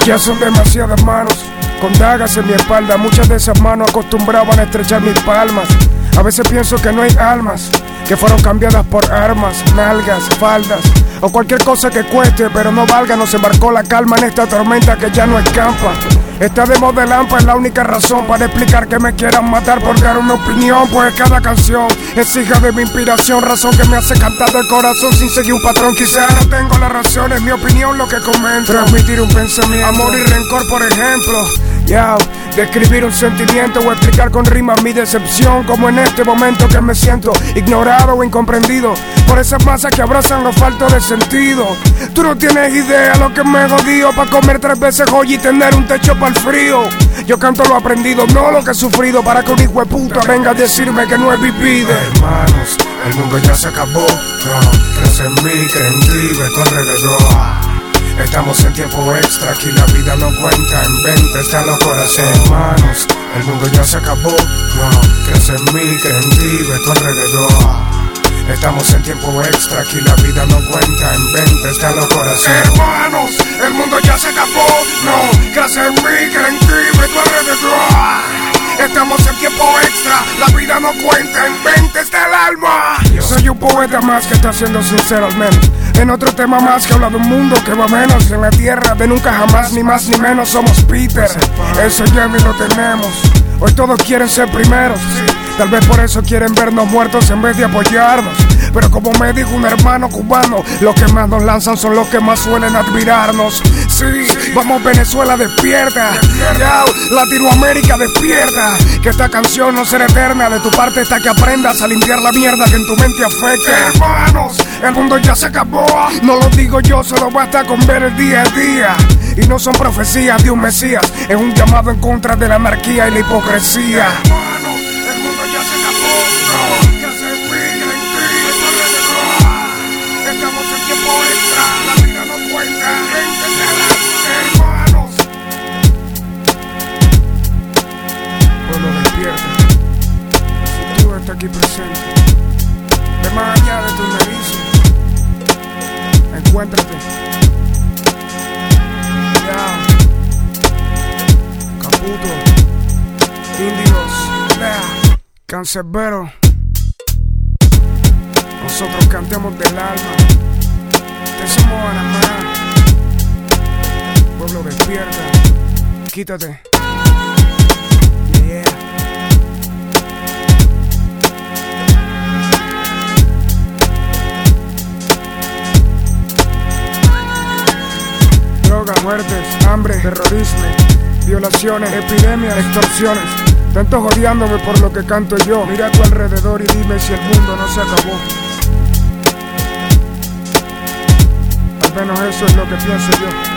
Ya son demasiadas manos con dagas en mi espalda. Muchas de esas manos acostumbraban a estrechar mis palmas. A veces pienso que no hay almas que fueron cambiadas por armas, nalgas, faldas o cualquier cosa que cueste, pero no valga. Nos embarcó la calma en esta tormenta que ya no escampa. Esta demo de Lampa es la única razón para explicar que me quieran matar por dar una opinión. Pues cada canción es hija de mi inspiración, razón que me hace cantar del corazón sin seguir un patrón. Quizá no tengo la razón, es mi opinión lo que comento. Transmitir un pensamiento, amor y rencor por ejemplo. Describir un sentimiento o explicar con rimas mi decepción, como en este momento que me siento ignorado o incomprendido por esas masas que abrazan lo falto de sentido. Tú no tienes idea lo que me he jodido pa' comer 3 veces hoy y tener un techo para el frío. Yo canto lo aprendido, no lo que he sufrido, para que un hijo de puta venga a decirme que no he vivido. Hermanos, el mundo ya se acabó, no, crees en mí, cree en ti, ve tu alrededor. Estamos en tiempo extra, aquí la vida no cuenta, en venta están los corazones. Hermanos, el mundo ya se acabó, no, crees en mí, cree en ti, ve tu alrededor. Estamos en tiempo extra, aquí la vida no cuenta, en venta están los corazones. Hermanos, el mundo ya se acabó, no, crees en mí, cree en ti, ve tu alrededor. Estamos en tiempo extra, la vida no cuenta, en venta está el alma. Soy un poeta más que está siendo sincero al menos. En otro tema más que habla de un mundo que va menos. En la tierra de nunca jamás, ni más ni menos. Somos Peter, eso ya ni lo tenemos. Hoy todos quieren ser primeros, tal vez por eso quieren vernos muertos en vez de apoyarnos. Pero como me dijo un hermano cubano, los que más nos lanzan son los que más suelen admirarnos. Sí, vamos Venezuela despierta, Latinoamérica despierta. Que esta canción no será eterna, de tu parte está que aprendas a limpiar la mierda que en tu mente afecta. Hermanos, el mundo ya se acabó, no lo digo yo, solo basta con ver el día a día. Y no son profecías de un mesías, es un llamado en contra de la anarquía y la hipocresía. Hermanos, el mundo ya se acabó, no, que se fija en ti. Estamos en tiempo extra, la vida no cuenta, hermanos. Pueblo despierta, el futuro está aquí presente. Ve más allá de tus narices, encuéntrate. Caputo, Índigos, Cancerbero. Nosotros cantemos del alma. Te somos Panamá. Pueblo despierta. Quítate. Yeah. Drogas, muertes, hambre, terrorismo, violaciones, epidemias, extorsiones. Tantos odiándome por lo que canto yo. Mira a tu alrededor y dime si el mundo no se acabó. Al menos eso es lo que pienso yo.